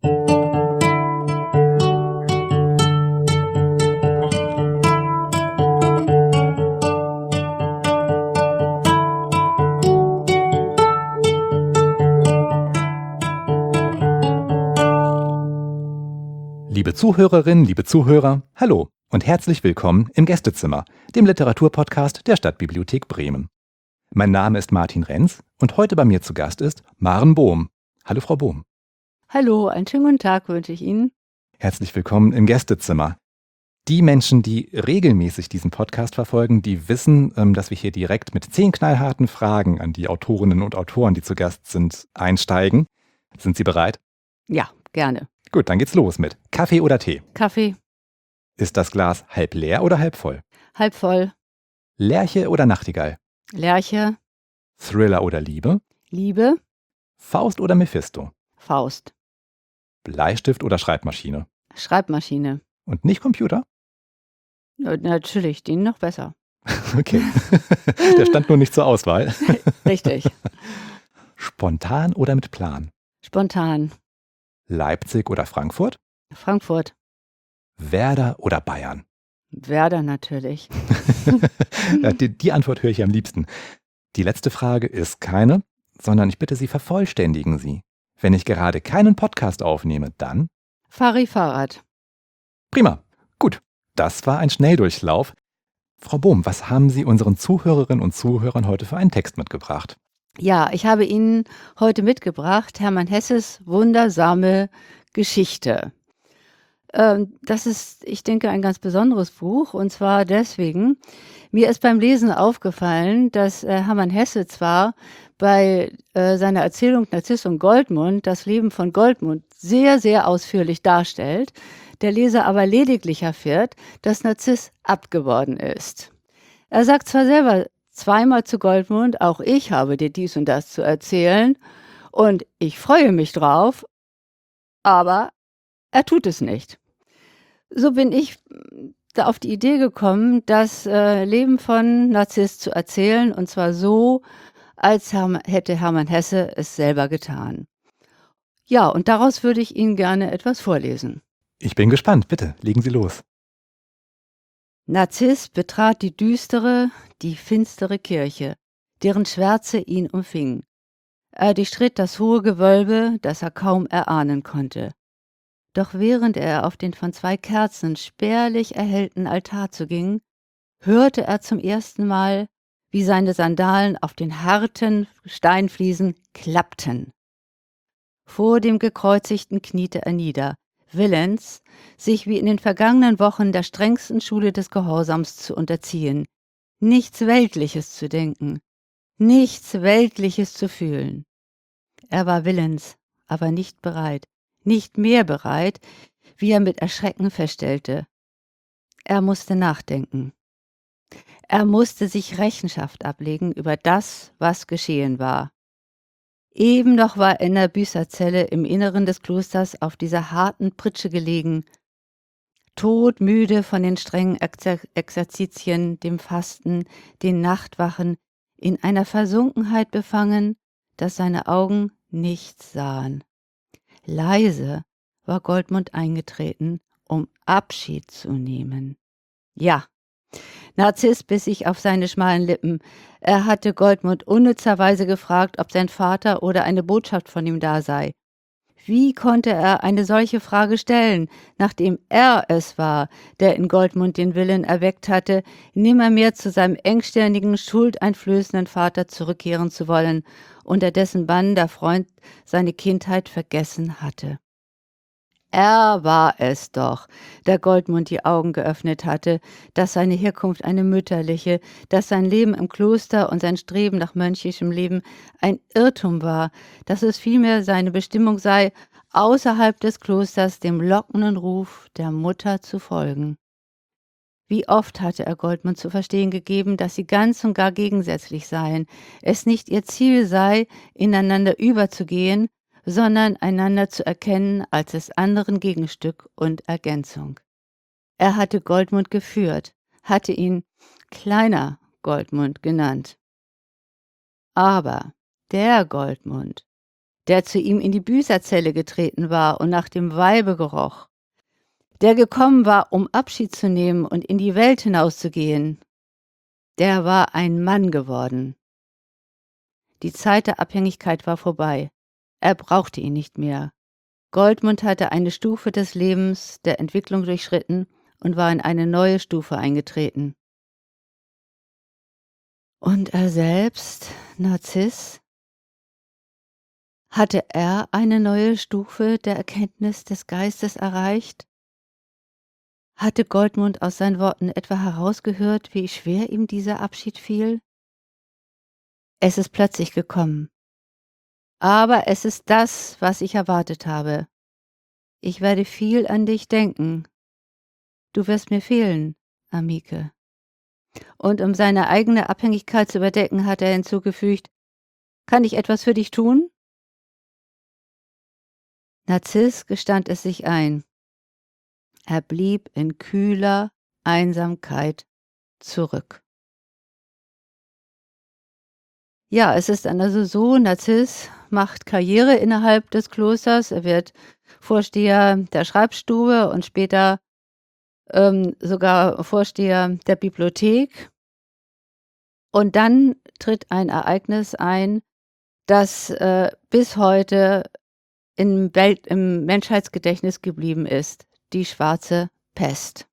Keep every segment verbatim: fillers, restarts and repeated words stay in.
Liebe Zuhörerinnen, liebe Zuhörer, hallo und herzlich willkommen im Gästezimmer, dem Literaturpodcast der Stadtbibliothek Bremen. Mein Name ist Martin Renz und heute bei mir zu Gast ist Maren Bohm. Hallo Frau Bohm. Hallo, einen schönen guten Tag wünsche ich Ihnen. Herzlich willkommen im Gästezimmer. Die Menschen, die regelmäßig diesen Podcast verfolgen, die wissen, dass wir hier direkt mit zehn knallharten Fragen an die Autorinnen und Autoren, die zu Gast sind, einsteigen. Sind Sie bereit? Ja, gerne. Gut, dann geht's los mit Kaffee oder Tee. Kaffee. Ist das Glas halb leer oder halb voll? Halb voll. Lerche oder Nachtigall? Lerche. Thriller oder Liebe? Liebe. Faust oder Mephisto? Faust. Bleistift oder Schreibmaschine? Schreibmaschine. Und nicht Computer? Ja, natürlich, den noch besser. Okay, der stand nur nicht zur Auswahl. Richtig. Spontan oder mit Plan? Spontan. Leipzig oder Frankfurt? Frankfurt. Werder oder Bayern? Werder natürlich. Ja, die, die Antwort höre ich am liebsten. Die letzte Frage ist keine, sondern ich bitte Sie, vervollständigen Sie. Wenn ich gerade keinen Podcast aufnehme, dann? Fahre ich Fahrrad. Prima. Gut, das war ein Schnelldurchlauf. Frau Bohm, was haben Sie unseren Zuhörerinnen und Zuhörern heute für einen Text mitgebracht? Ja, ich habe Ihnen heute mitgebracht Hermann Hesses wundersame Geschichte. Ähm, das ist, ich denke, ein ganz besonderes Buch, und zwar deswegen, mir ist beim Lesen aufgefallen, dass äh, Hermann Hesse zwar bei äh, seiner Erzählung Narziss und Goldmund das Leben von Goldmund sehr, sehr ausführlich darstellt, der Leser aber lediglich erfährt, dass Narziss abgeworden ist. Er sagt zwar selber zweimal zu Goldmund, auch ich habe dir dies und das zu erzählen und ich freue mich drauf, aber er tut es nicht. So bin ich da auf die Idee gekommen, das äh, Leben von Narziss zu erzählen, und zwar so, als Herm- hätte Hermann Hesse es selber getan. Ja, und daraus würde ich Ihnen gerne etwas vorlesen. Ich bin gespannt, bitte, legen Sie los. Narziss betrat die düstere, die finstere Kirche, deren Schwärze ihn umfing. Er durchschritt das hohe Gewölbe, das er kaum erahnen konnte. Doch während er auf den von zwei Kerzen spärlich erhellten Altar zuging, hörte er zum ersten Mal, wie seine Sandalen auf den harten Steinfliesen klappten. Vor dem Gekreuzigten kniete er nieder, willens, sich wie in den vergangenen Wochen der strengsten Schule des Gehorsams zu unterziehen, nichts Weltliches zu denken, nichts Weltliches zu fühlen. Er war willens, aber nicht bereit, nicht mehr bereit, wie er mit Erschrecken feststellte. Er musste nachdenken. Er musste sich Rechenschaft ablegen über das, was geschehen war. Eben noch war er in der Büßerzelle im Inneren des Klosters auf dieser harten Pritsche gelegen, todmüde von den strengen Exer- Exerzitien, dem Fasten, den Nachtwachen, in einer Versunkenheit befangen, dass seine Augen nichts sahen. Leise war Goldmund eingetreten, um Abschied zu nehmen. Ja, Narziss biss sich auf seine schmalen Lippen. Er hatte Goldmund unnützerweise gefragt, ob sein Vater oder eine Botschaft von ihm da sei. Wie konnte er eine solche Frage stellen, nachdem er es war, der in Goldmund den Willen erweckt hatte, nimmermehr zu seinem engstirnigen, schuldeinflößenden Vater zurückkehren zu wollen, unter dessen Bann der Freund seine Kindheit vergessen hatte? Er war es doch, der Goldmund die Augen geöffnet hatte, dass seine Herkunft eine mütterliche, dass sein Leben im Kloster und sein Streben nach mönchischem Leben ein Irrtum war, dass es vielmehr seine Bestimmung sei, außerhalb des Klosters dem lockenden Ruf der Mutter zu folgen. Wie oft hatte er Goldmund zu verstehen gegeben, dass sie ganz und gar gegensätzlich seien, es nicht ihr Ziel sei, ineinander überzugehen, sondern einander zu erkennen als des anderen Gegenstück und Ergänzung. Er hatte Goldmund geführt, hatte ihn kleiner Goldmund genannt. Aber der Goldmund, der zu ihm in die Büßerzelle getreten war und nach dem Weibe geroch, der gekommen war, um Abschied zu nehmen und in die Welt hinauszugehen, der war ein Mann geworden. Die Zeit der Abhängigkeit war vorbei. Er brauchte ihn nicht mehr. Goldmund hatte eine Stufe des Lebens, der Entwicklung durchschritten und war in eine neue Stufe eingetreten. Und er selbst, Narziss, hatte er eine neue Stufe der Erkenntnis des Geistes erreicht? Hatte Goldmund aus seinen Worten etwa herausgehört, wie schwer ihm dieser Abschied fiel? Es ist plötzlich gekommen. Aber es ist das, was ich erwartet habe. Ich werde viel an dich denken. Du wirst mir fehlen, Amike. Und um seine eigene Abhängigkeit zu überdecken, hat er hinzugefügt, kann ich etwas für dich tun? Narziss gestand es sich ein. Er blieb in kühler Einsamkeit zurück. Ja, es ist dann also so, Narziss macht Karriere innerhalb des Klosters. Er wird Vorsteher der Schreibstube und später ähm, sogar Vorsteher der Bibliothek. Und dann tritt ein Ereignis ein, das äh, bis heute im, Welt, im Menschheitsgedächtnis geblieben ist, die schwarze Pest.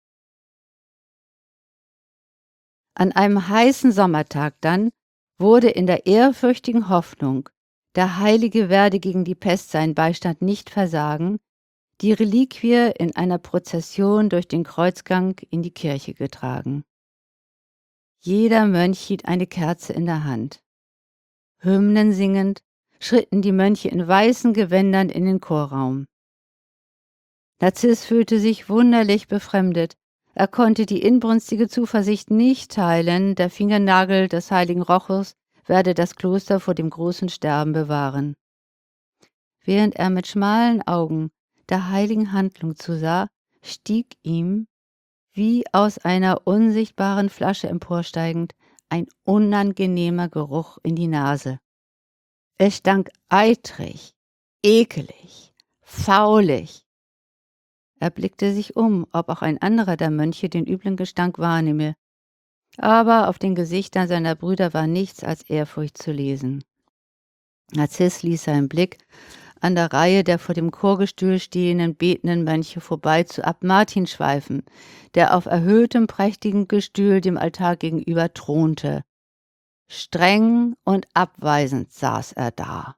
An einem heißen Sommertag dann wurde in der ehrfürchtigen Hoffnung, der Heilige werde gegen die Pest seinen Beistand nicht versagen, die Reliquie in einer Prozession durch den Kreuzgang in die Kirche getragen. Jeder Mönch hielt eine Kerze in der Hand. Hymnen singend schritten die Mönche in weißen Gewändern in den Chorraum. Narziss fühlte sich wunderlich befremdet. Er konnte die inbrünstige Zuversicht nicht teilen, der Fingernagel des heiligen Rochus werde das Kloster vor dem großen Sterben bewahren. Während er mit schmalen Augen der heiligen Handlung zusah, stieg ihm, wie aus einer unsichtbaren Flasche emporsteigend, ein unangenehmer Geruch in die Nase. Es stank eitrig, ekelig, faulig. Er blickte sich um, ob auch ein anderer der Mönche den üblen Gestank wahrnehme. Aber auf den Gesichtern seiner Brüder war nichts als Ehrfurcht zu lesen. Narziss ließ seinen Blick an der Reihe der vor dem Chorgestühl stehenden betenden Mönche vorbei zu Abt Martin schweifen, der auf erhöhtem, prächtigem Gestühl dem Altar gegenüber thronte. Streng und abweisend saß er da.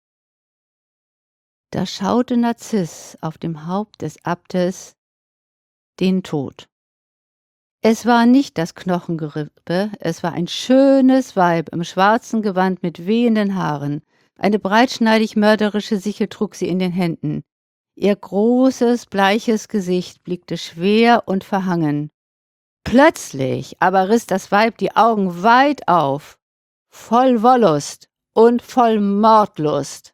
Da schaute Narziss auf dem Haupt des Abtes den Tod. Es war nicht das Knochengerippe, es war ein schönes Weib im schwarzen Gewand mit wehenden Haaren. Eine breitschneidig mörderische Sichel trug sie in den Händen. Ihr großes, bleiches Gesicht blickte schwer und verhangen. Plötzlich aber riss das Weib die Augen weit auf, voll Wollust und voll Mordlust.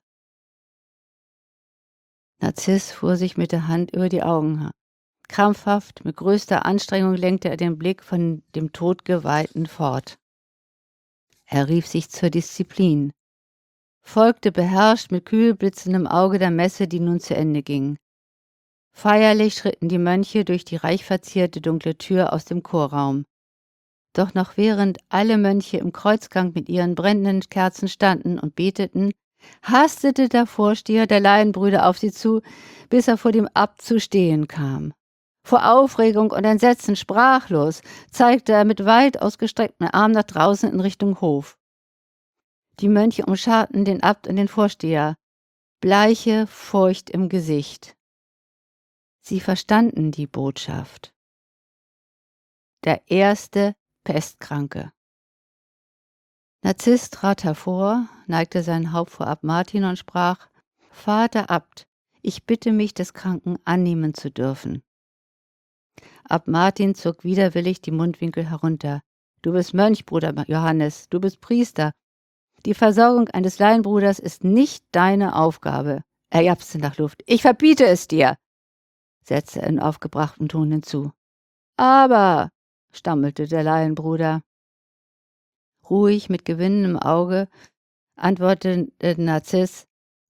Narziss fuhr sich mit der Hand über die Augen. Krampfhaft, mit größter Anstrengung lenkte er den Blick von dem Todgeweihten fort. Er rief sich zur Disziplin, folgte beherrscht mit kühl blitzendem Auge der Messe, die nun zu Ende ging. Feierlich schritten die Mönche durch die reich verzierte dunkle Tür aus dem Chorraum. Doch noch während alle Mönche im Kreuzgang mit ihren brennenden Kerzen standen und beteten, hastete der Vorsteher der Laienbrüder auf sie zu, bis er vor dem Abt zu stehen kam. Vor Aufregung und Entsetzen sprachlos zeigte er mit weit ausgestreckten Armen nach draußen in Richtung Hof. Die Mönche umscharten den Abt und den Vorsteher, bleiche Furcht im Gesicht. Sie verstanden die Botschaft. Der erste Pestkranke. Narziss trat hervor, neigte sein Haupt vor Abt Martin und sprach: Vater Abt, ich bitte mich, des Kranken annehmen zu dürfen. Abt Martin zog widerwillig die Mundwinkel herunter. Du bist Mönch, Bruder Johannes, du bist Priester. Die Versorgung eines Laienbruders ist nicht deine Aufgabe. Er japste nach Luft. Ich verbiete es dir, setzte er in aufgebrachtem Ton hinzu. Aber, stammelte der Laienbruder. Ruhig, mit gewinnendem Auge, antwortete Narziss: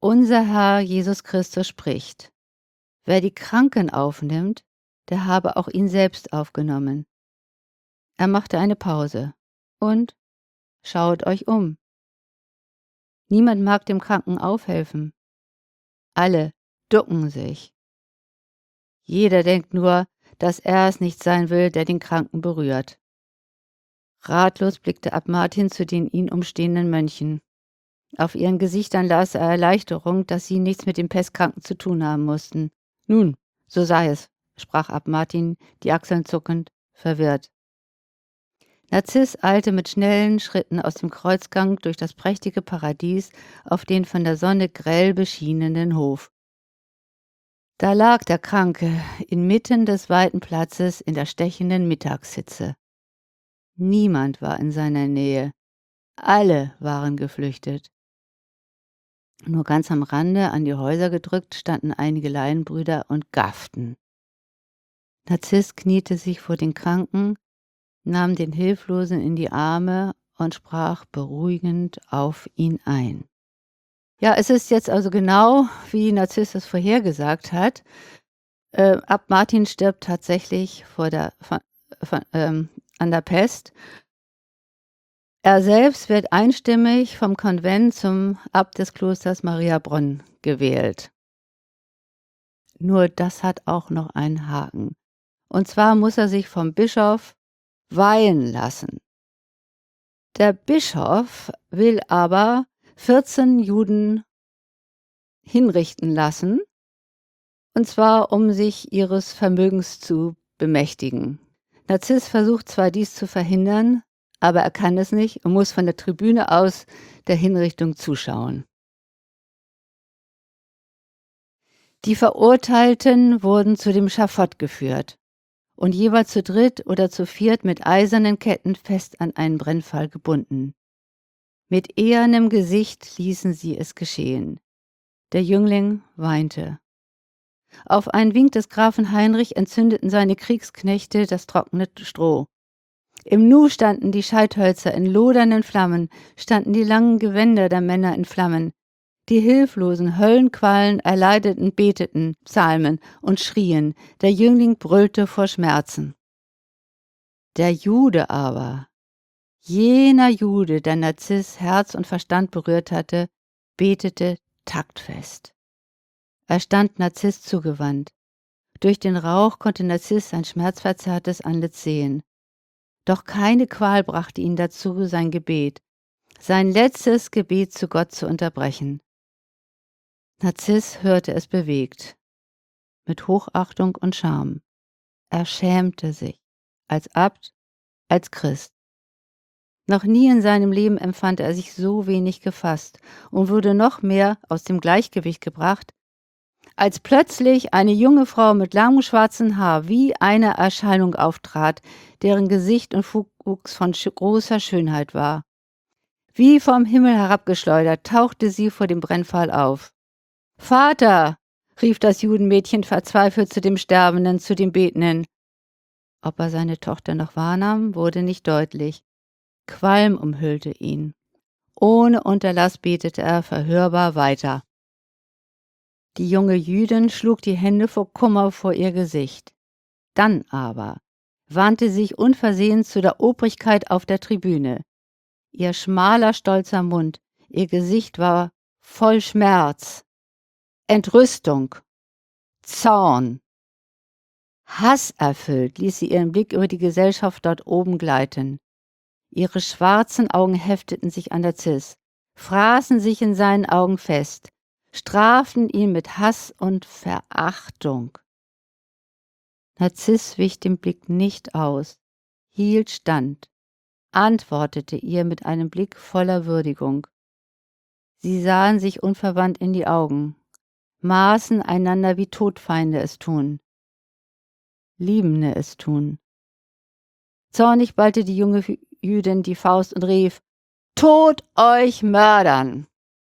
Unser Herr Jesus Christus spricht: Wer die Kranken aufnimmt, der habe auch ihn selbst aufgenommen. Er machte eine Pause. Und schaut euch um. Niemand mag dem Kranken aufhelfen. Alle ducken sich. Jeder denkt nur, dass er es nicht sein will, der den Kranken berührt. Ratlos blickte Abt Martin zu den ihn umstehenden Mönchen. Auf ihren Gesichtern las er Erleichterung, dass sie nichts mit dem Pestkranken zu tun haben mussten. Nun, so sei es, sprach Abt Martin, die Achseln zuckend, verwirrt. Narziss eilte mit schnellen Schritten aus dem Kreuzgang durch das prächtige Paradies auf den von der Sonne grell beschienenen Hof. Da lag der Kranke inmitten des weiten Platzes in der stechenden Mittagshitze. Niemand war in seiner Nähe. Alle waren geflüchtet. Nur ganz am Rande, an die Häuser gedrückt, standen einige Laienbrüder und gafften. Narziss kniete sich vor den Kranken, nahm den Hilflosen in die Arme und sprach beruhigend auf ihn ein. Ja, es ist jetzt also genau, wie Narziss es vorhergesagt hat. Äh, Abt Martin stirbt tatsächlich vor der, von, von, ähm, an der Pest. Er selbst wird einstimmig vom Konvent zum Abt des Klosters Mariabronn gewählt. Nur das hat auch noch einen Haken. Und zwar muss er sich vom Bischof weihen lassen. Der Bischof will aber vierzehn Juden hinrichten lassen, und zwar um sich ihres Vermögens zu bemächtigen. Narziss versucht zwar dies zu verhindern, aber er kann es nicht und muss von der Tribüne aus der Hinrichtung zuschauen. Die Verurteilten wurden zu dem Schafott geführt und jeweils zu dritt oder zu viert mit eisernen Ketten fest an einen Brennpfahl gebunden. Mit ehernem Gesicht ließen sie es geschehen. Der Jüngling weinte. Auf einen Wink des Grafen Heinrich entzündeten seine Kriegsknechte das trockene Stroh. Im Nu standen die Scheithölzer in lodernden Flammen, standen die langen Gewänder der Männer in Flammen. Die hilflosen Höllenqualen erleideten, beteten, Psalmen und schrien. Der Jüngling brüllte vor Schmerzen. Der Jude aber, jener Jude, der Narziss Herz und Verstand berührt hatte, betete taktfest. Er stand Narziss zugewandt. Durch den Rauch konnte Narziss sein schmerzverzerrtes Antlitz sehen. Doch keine Qual brachte ihn dazu, sein Gebet, sein letztes Gebet zu Gott zu unterbrechen. Narziss hörte es bewegt, mit Hochachtung und Scham. Er schämte sich, als Abt, als Christ. Noch nie in seinem Leben empfand er sich so wenig gefasst und wurde noch mehr aus dem Gleichgewicht gebracht, als plötzlich eine junge Frau mit langem schwarzen Haar wie eine Erscheinung auftrat, deren Gesicht und Wuchs von großer Schönheit war. Wie vom Himmel herabgeschleudert, tauchte sie vor dem Brennpfahl auf. »Vater«, rief das Judenmädchen verzweifelt zu dem Sterbenden, zu dem Betenden. Ob er seine Tochter noch wahrnahm, wurde nicht deutlich. Qualm umhüllte ihn. Ohne Unterlass betete er verhörbar weiter. Die junge Jüdin schlug die Hände vor Kummer vor ihr Gesicht. Dann aber wandte sie sich unversehens zu der Obrigkeit auf der Tribüne. Ihr schmaler, stolzer Mund, ihr Gesicht war voll Schmerz, Entrüstung, Zorn. Hasserfüllt ließ sie ihren Blick über die Gesellschaft dort oben gleiten. Ihre schwarzen Augen hefteten sich an Narziss, fraßen sich in seinen Augen fest, straften ihn mit Hass und Verachtung. Narziss wich dem Blick nicht aus, hielt stand, antwortete ihr mit einem Blick voller Würdigung. Sie sahen sich unverwandt in die Augen, maßen einander, wie Todfeinde es tun, Liebende es tun. Zornig ballte die junge Jüdin die Faust und rief: »Tod euch Mördern!«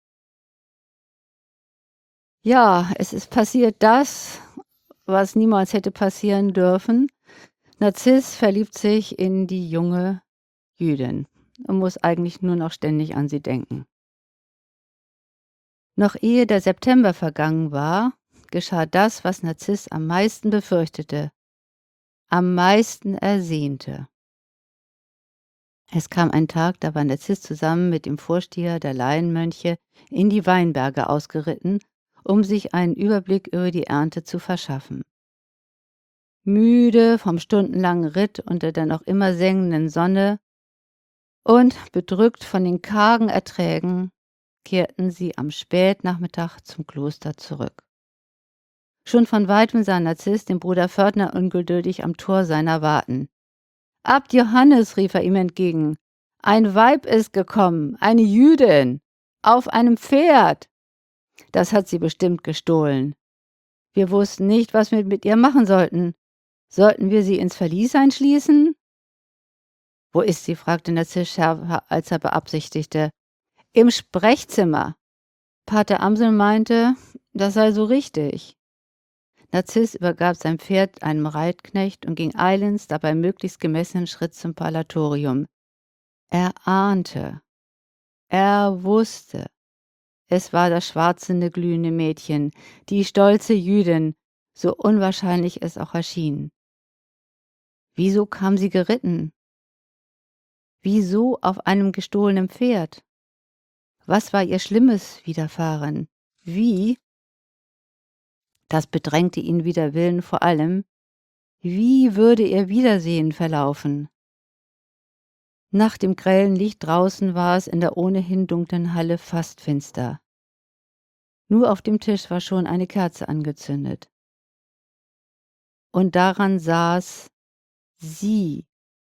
Ja, es ist passiert das, was niemals hätte passieren dürfen. Narziss verliebt sich in die junge Jüdin und muss eigentlich nur noch ständig an sie denken. Noch ehe der September vergangen war, geschah das, was Narziss am meisten befürchtete, am meisten ersehnte. Es kam ein Tag, da war Narziss zusammen mit dem Vorsteher der Laienmönche in die Weinberge ausgeritten, um sich einen Überblick über die Ernte zu verschaffen. Müde vom stundenlangen Ritt unter der noch immer sengenden Sonne und bedrückt von den kargen Erträgen, kehrten sie am Spätnachmittag zum Kloster zurück. Schon von weitem sah Narziss den Bruder Pförtner ungeduldig am Tor seiner warten. »Abt Johannes«, rief er ihm entgegen, »ein Weib ist gekommen, eine Jüdin, auf einem Pferd. Das hat sie bestimmt gestohlen. Wir wussten nicht, was wir mit ihr machen sollten. Sollten wir sie ins Verlies einschließen?« »Wo ist sie?« fragte Narziss schärfer, als er beabsichtigte. »Im Sprechzimmer.« Pater Amsel meinte, das sei so richtig. Narziss übergab sein Pferd einem Reitknecht und ging eilends, dabei möglichst gemessenen Schritt zum Parlatorium. Er ahnte, er wusste, es war das schwarzende, glühende Mädchen, die stolze Jüdin, so unwahrscheinlich es auch erschien. Wieso kam sie geritten? Wieso auf einem gestohlenen Pferd? Was war ihr Schlimmes widerfahren? Wie? Das bedrängte ihn wider Willen vor allem. Wie würde ihr Wiedersehen verlaufen? Nach dem grellen Licht draußen war es in der ohnehin dunklen Halle fast finster. Nur auf dem Tisch war schon eine Kerze angezündet. Und daran saß sie.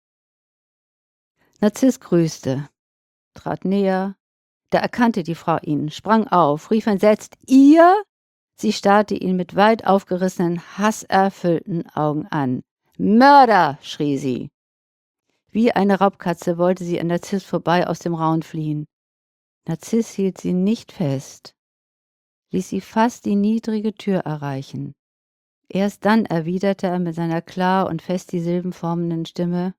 Narziss grüßte, trat näher. Da erkannte die Frau ihn, sprang auf, rief entsetzt, »Ihr?« Sie starrte ihn mit weit aufgerissenen, hasserfüllten Augen an. »Mörder«, schrie sie. Wie eine Raubkatze wollte sie an Narziss vorbei aus dem Raun fliehen. Narziss hielt sie nicht fest, ließ sie fast die niedrige Tür erreichen. Erst dann erwiderte er mit seiner klar und fest die Silben formenden Stimme,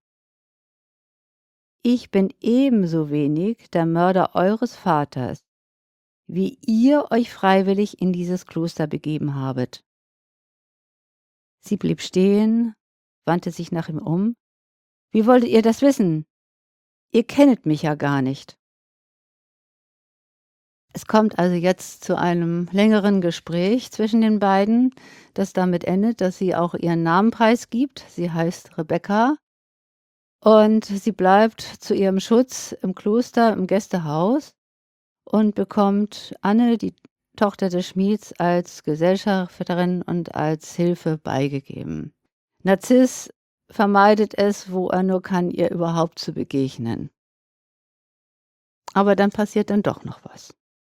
»Ich bin ebenso wenig der Mörder eures Vaters, wie ihr euch freiwillig in dieses Kloster begeben habet.« Sie blieb stehen, wandte sich nach ihm um. »Wie wolltet ihr das wissen? Ihr kennet mich ja gar nicht.« Es kommt also jetzt zu einem längeren Gespräch zwischen den beiden, das damit endet, dass sie auch ihren Namen preisgibt. Sie heißt Rebekka und sie bleibt zu ihrem Schutz im Kloster, im Gästehaus und bekommt Anne, die Tochter des Schmieds, als Gesellschafterin und als Hilfe beigegeben. Narziss vermeidet es, wo er nur kann, ihr überhaupt zu begegnen. Aber dann passiert dann doch noch was.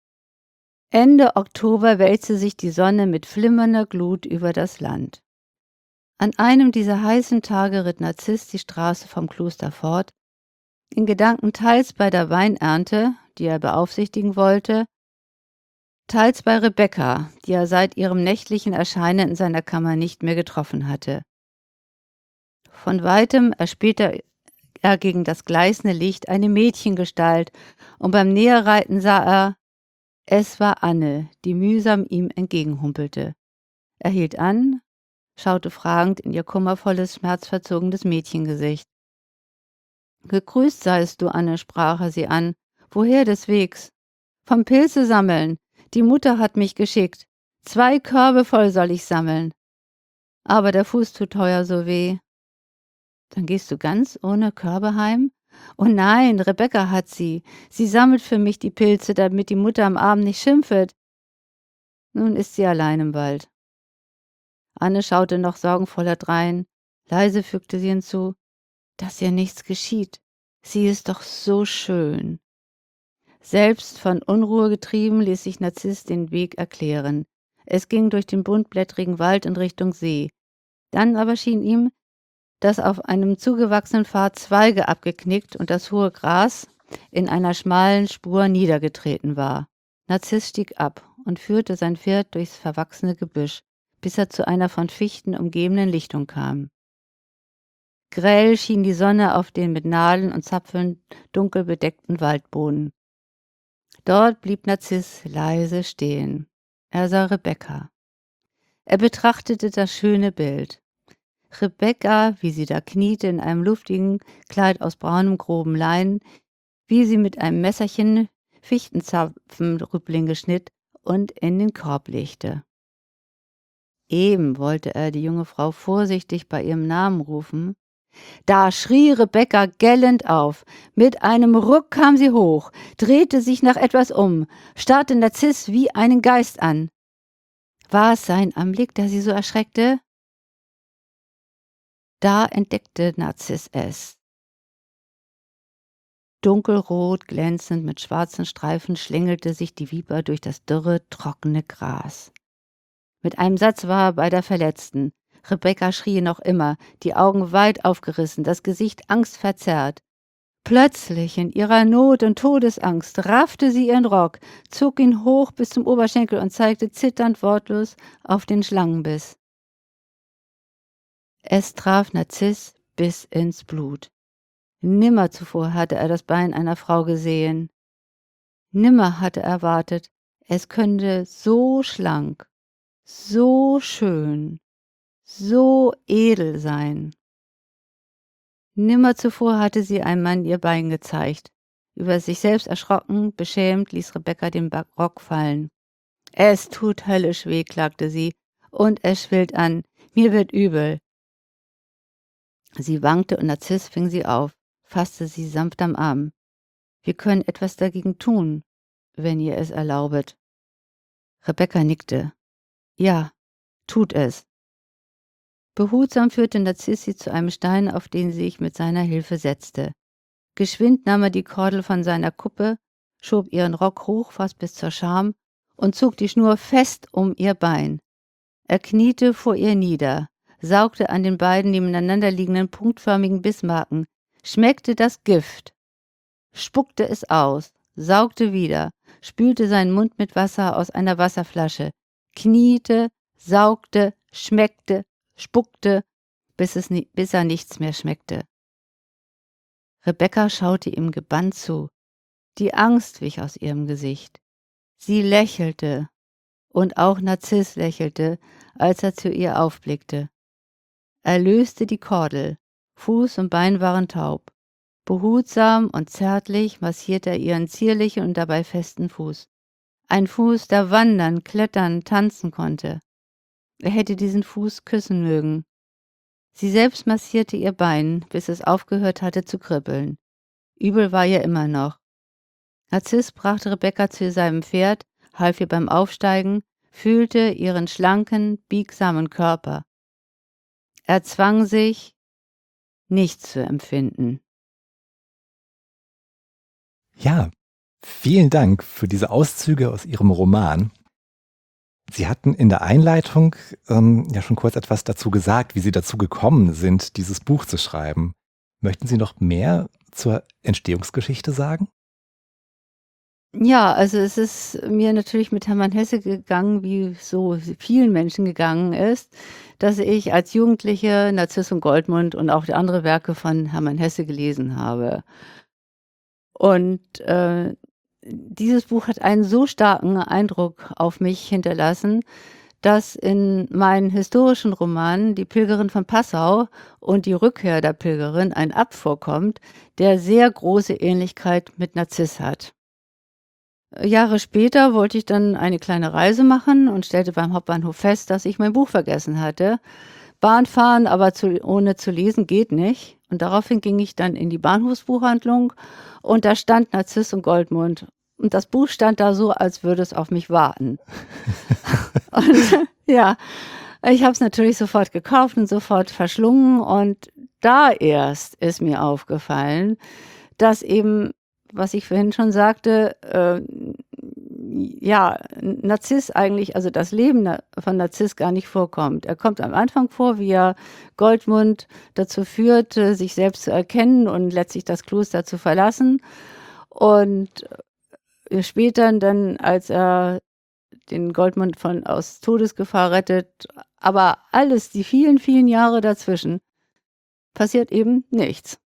Ende Oktober wälzte sich die Sonne mit flimmernder Glut über das Land. An einem dieser heißen Tage ritt Narziss die Straße vom Kloster fort, in Gedanken teils bei der Weinernte, die er beaufsichtigen wollte, teils bei Rebekka, die er seit ihrem nächtlichen Erscheinen in seiner Kammer nicht mehr getroffen hatte. Von weitem erspähte er gegen das gleißende Licht eine Mädchengestalt, und beim Näherreiten sah er, es war Anne, die mühsam ihm entgegenhumpelte. Er hielt an, schaute fragend in ihr kummervolles, schmerzverzogenes Mädchengesicht. »Gegrüßt seist du, Anne«, sprach er sie an. »Woher des Wegs?« »Vom Pilze sammeln. Die Mutter hat mich geschickt. Zwei Körbe voll soll ich sammeln. Aber der Fuß tut teuer so weh.« »Dann gehst du ganz ohne Körbe heim?« »Oh nein, Rebekka hat sie. Sie sammelt für mich die Pilze, damit die Mutter am Abend nicht schimpft.« Nun ist sie allein im Wald. Anne schaute noch sorgenvoller drein. Leise fügte sie hinzu, dass ihr nichts geschieht. Sie ist doch so schön. Selbst von Unruhe getrieben, ließ sich Narziss den Weg erklären. Es ging durch den buntblättrigen Wald in Richtung See. Dann aber schien ihm, dass auf einem zugewachsenen Pfad Zweige abgeknickt und das hohe Gras in einer schmalen Spur niedergetreten war. Narziss stieg ab und führte sein Pferd durchs verwachsene Gebüsch, bis er zu einer von Fichten umgebenen Lichtung kam. Grell schien die Sonne auf den mit Nadeln und Zapfen dunkel bedeckten Waldboden. Dort blieb Narziss leise stehen. Er sah Rebekka. Er betrachtete das schöne Bild. Rebekka, wie sie da kniete in einem luftigen Kleid aus braunem, groben Leinen, wie sie mit einem Messerchen Fichtenzapfenrüblinge schnitt und in den Korb legte. Eben wollte er die junge Frau vorsichtig bei ihrem Namen rufen. Da schrie Rebekka gellend auf. Mit einem Ruck kam sie hoch, drehte sich nach etwas um, starrte Narziss wie einen Geist an. War es sein Anblick, der sie so erschreckte? Da entdeckte Narziss es. Dunkelrot, glänzend mit schwarzen Streifen schlängelte sich die Viper durch das dürre, trockene Gras. Mit einem Satz war er bei der Verletzten. Rebekka schrie noch immer, die Augen weit aufgerissen, das Gesicht angstverzerrt. Plötzlich, in ihrer Not und Todesangst, raffte sie ihren Rock, zog ihn hoch bis zum Oberschenkel und zeigte zitternd wortlos auf den Schlangenbiss. Es traf Narziss bis ins Blut. Nimmer zuvor hatte er das Bein einer Frau gesehen. Nimmer hatte er erwartet, es könnte so schlank, so schön, so edel sein. Nimmer zuvor hatte sie einem Mann ihr Bein gezeigt. Über sich selbst erschrocken, beschämt, ließ Rebekka den Rock fallen. »Es tut höllisch weh«, klagte sie, »und es schwillt an. Mir wird übel.« Sie wankte und Narziss fing sie auf, fasste sie sanft am Arm. »Wir können etwas dagegen tun, wenn ihr es erlaubet.« Rebekka nickte. »Ja, tut es.« Behutsam führte Narziss sie zu einem Stein, auf den sie sich mit seiner Hilfe setzte. Geschwind nahm er die Kordel von seiner Kuppe, schob ihren Rock hoch fast bis zur Scham und zog die Schnur fest um ihr Bein. Er kniete vor ihr nieder, saugte an den beiden nebeneinander liegenden punktförmigen Bissmarken, schmeckte das Gift, spuckte es aus, saugte wieder, spülte seinen Mund mit Wasser aus einer Wasserflasche, kniete, saugte, schmeckte, spuckte, bis, es ni- bis er nichts mehr schmeckte. Rebekka schaute ihm gebannt zu. Die Angst wich aus ihrem Gesicht. Sie lächelte, und auch Narziss lächelte, als er zu ihr aufblickte. Er löste die Kordel, Fuß und Bein waren taub. Behutsam und zärtlich massierte er ihren zierlichen und dabei festen Fuß. Ein Fuß, der wandern, klettern, tanzen konnte. Er hätte diesen Fuß küssen mögen. Sie selbst massierte ihr Bein, bis es aufgehört hatte zu kribbeln. Übel war ihr immer noch. Narziss brachte Rebekka zu seinem Pferd, half ihr beim Aufsteigen, fühlte ihren schlanken, biegsamen Körper. Er zwang sich, nichts zu empfinden. Ja, vielen Dank für diese Auszüge aus Ihrem Roman. Sie hatten in der Einleitung ähm, ja schon kurz etwas dazu gesagt, wie Sie dazu gekommen sind, dieses Buch zu schreiben. Möchten Sie noch mehr zur Entstehungsgeschichte sagen? Ja, also es ist mir natürlich mit Hermann Hesse gegangen, wie so vielen Menschen gegangen ist, dass ich als Jugendliche Narziss und Goldmund und auch die andere Werke von Hermann Hesse gelesen habe. Und äh, dieses Buch hat einen so starken Eindruck auf mich hinterlassen, dass in meinen historischen Romanen Die Pilgerin von Passau und Die Rückkehr der Pilgerin ein Abt vorkommt, der sehr große Ähnlichkeit mit Narziss hat. Jahre später wollte ich dann eine kleine Reise machen und stellte beim Hauptbahnhof fest, dass ich mein Buch vergessen hatte. Bahn fahren, aber zu, ohne zu lesen geht nicht. Und daraufhin ging ich dann in die Bahnhofsbuchhandlung und da stand Narziss und Goldmund. Und das Buch stand da so, als würde es auf mich warten. Und ja, ich habe es natürlich sofort gekauft und sofort verschlungen. Und da erst ist mir aufgefallen, dass eben, was ich vorhin schon sagte, äh, ja, Narziss eigentlich, also das Leben von Narziss gar nicht vorkommt. Er kommt am Anfang vor, wie er Goldmund dazu führt, sich selbst zu erkennen und letztlich das Kloster zu verlassen. Und später dann, als er den Goldmund von aus Todesgefahr rettet, aber alles, die vielen, vielen Jahre dazwischen, passiert eben nichts.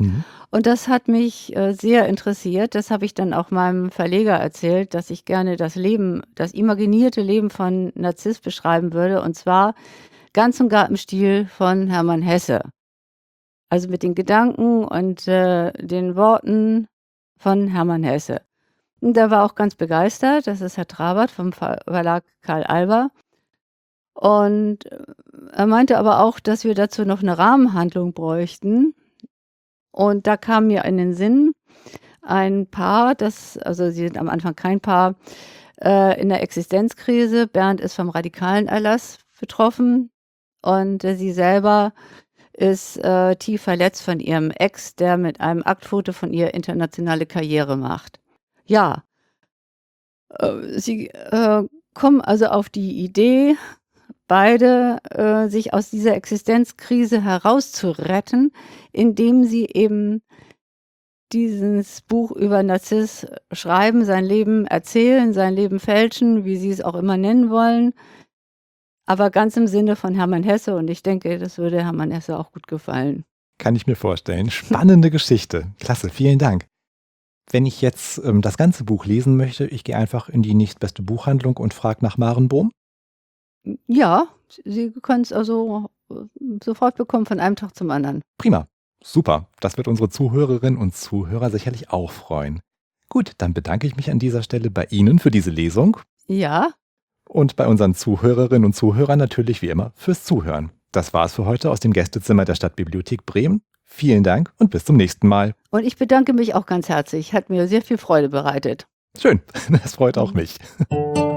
Mhm. Und das hat mich äh, sehr interessiert. Das habe ich dann auch meinem Verleger erzählt, dass ich gerne das Leben, das imaginierte Leben von Narziss beschreiben würde. Und zwar ganz und gar im Stil von Hermann Hesse. Also mit den Gedanken und äh, den Worten von Hermann Hesse. Und der war auch ganz begeistert. Das ist Herr Trabert vom Ver Verlag Karl Alber. Und äh, er meinte aber auch, dass wir dazu noch eine Rahmenhandlung bräuchten. Und da kam mir in den Sinn ein Paar, das, also sie sind am Anfang kein Paar, äh, in der Existenzkrise. Bernd ist vom radikalen Erlass betroffen und äh, sie selber ist äh, tief verletzt von ihrem Ex, der mit einem Aktfoto von ihr internationale Karriere macht. Ja, äh, sie äh, kommen also auf die Idee, beide äh, sich aus dieser Existenzkrise herauszuretten, indem sie eben dieses Buch über Narziss schreiben, sein Leben erzählen, sein Leben fälschen, wie sie es auch immer nennen wollen, aber ganz im Sinne von Hermann Hesse, und ich denke, das würde Hermann Hesse auch gut gefallen. Kann ich mir vorstellen. Spannende Geschichte. Klasse, vielen Dank. Wenn ich jetzt ähm, das ganze Buch lesen möchte, ich gehe einfach in die nächstbeste Buchhandlung und frage nach Maren Bohm. Ja, Sie können es also äh, sofort bekommen, von einem Tag zum anderen. Prima. Super. Das wird unsere Zuhörerinnen und Zuhörer sicherlich auch freuen. Gut, dann bedanke ich mich an dieser Stelle bei Ihnen für diese Lesung. Ja, Und bei unseren Zuhörerinnen und Zuhörern natürlich wie immer fürs Zuhören. Das war's für heute aus dem Gästezimmer der Stadtbibliothek Bremen. Vielen Dank und bis zum nächsten Mal. und ich bedanke mich auch ganz herzlich. Hat mir sehr viel Freude bereitet. Schön, das freut auch mich.